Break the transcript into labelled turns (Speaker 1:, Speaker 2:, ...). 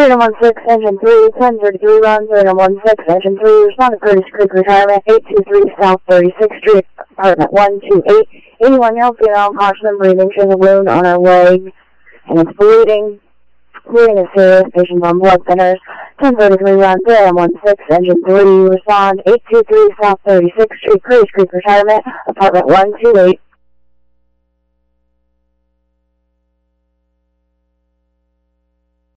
Speaker 1: Freedom 16, engine 3, 1033 run, Freedom 16, engine 3, respond to Curtis Creek Retirement, 823 South 36th Street, apartment 128. 81-year-old female, caution breathing, she has a wound on her leg, and it's bleeding. Bleeding is serious, patient's on blood thinners. 1033 run, Freedom 16, engine 3, respond, 823 South 36th Street, Curtis Creek Retirement, apartment 128.